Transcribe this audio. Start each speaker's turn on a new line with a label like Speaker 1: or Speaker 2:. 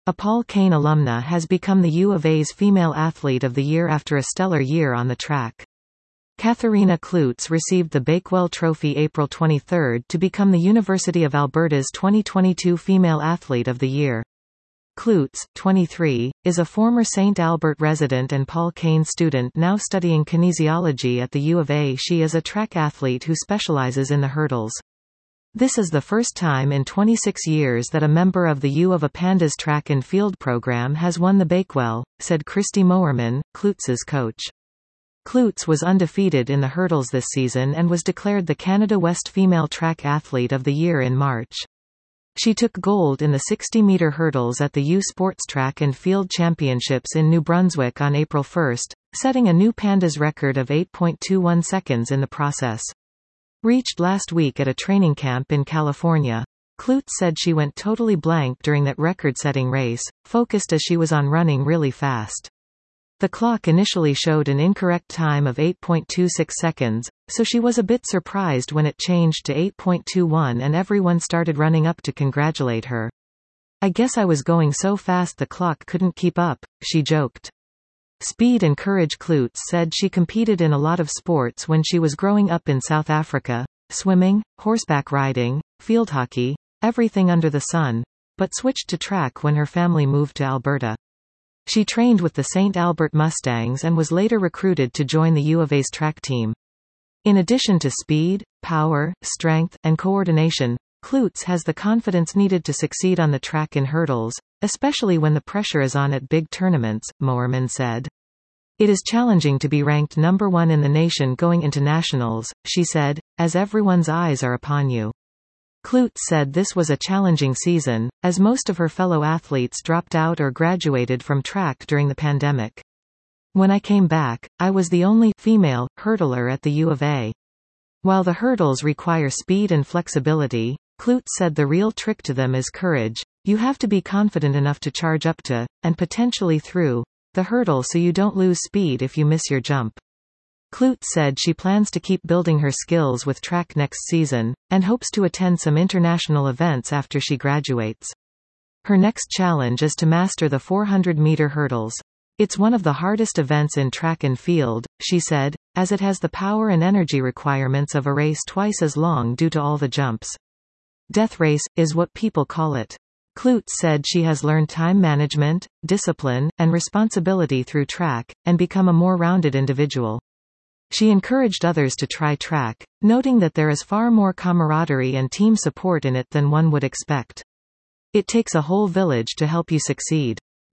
Speaker 1: A Paul Kane alumna has become the U of A's Female Athlete of the Year after a stellar year on the track. Katharina Kloots received the Bakewell Trophy April 23 to become the University of Alberta's 2022 Female Athlete of the Year. Kloots, 23, is a former St. Albert resident and Paul Kane student now studying kinesiology at the U of A. She is a track athlete who specializes in the hurdles. This is the first time in 26 years that a member of the U of A Pandas track and field program has won the Bakewell, said Christy Mowerman, Kloots's coach. Kloots was undefeated in the hurdles this season and was declared the Canada West Female Track Athlete of the Year in March. She took gold in the 60-meter hurdles at the U Sports Track and Field Championships in New Brunswick on April 1, setting a new Pandas record of 8.21 seconds in the process. Reached last week at a training camp in California. Kloots said she went totally blank during that record-setting race, focused as she was on running really fast. The clock initially showed an incorrect time of 8.26 seconds, so she was a bit surprised when it changed to 8.21 and everyone started running up to congratulate her. "I guess I was going so fast the clock couldn't keep up," she joked. Speed and courage. Kloots said she competed in a lot of sports when she was growing up in South Africa, swimming, horseback riding, field hockey, everything under the sun, but switched to track when her family moved to Alberta. She trained with the St. Albert Mustangs and was later recruited to join the U of A's track team. In addition to speed, power, strength, and coordination, Kloots has the confidence needed to succeed on the track in hurdles, especially when the pressure is on at big tournaments, Mowerman said. "It is challenging to be ranked number 1 in the nation going into nationals," she said, "as everyone's eyes are upon you." Kloots said this was a challenging season, as most of her fellow athletes dropped out or graduated from track during the pandemic. "When I came back, I was the only female hurdler at the U of A. While the hurdles require speed and flexibility, Kloots said the real trick to them is courage. You have to be confident enough to charge up to, and potentially through, the hurdle so you don't lose speed if you miss your jump." Kloots said she plans to keep building her skills with track next season, and hopes to attend some international events after she graduates. Her next challenge is to master the 400-meter hurdles. "It's one of the hardest events in track and field," she said, as it has the power and energy requirements of a race twice as long due to all the jumps. "Death race," is what people call it. Kloots said she has learned time management, discipline, and responsibility through track, and become a more rounded individual. She encouraged others to try track, noting that there is far more camaraderie and team support in it than one would expect. "It takes a whole village to help you succeed."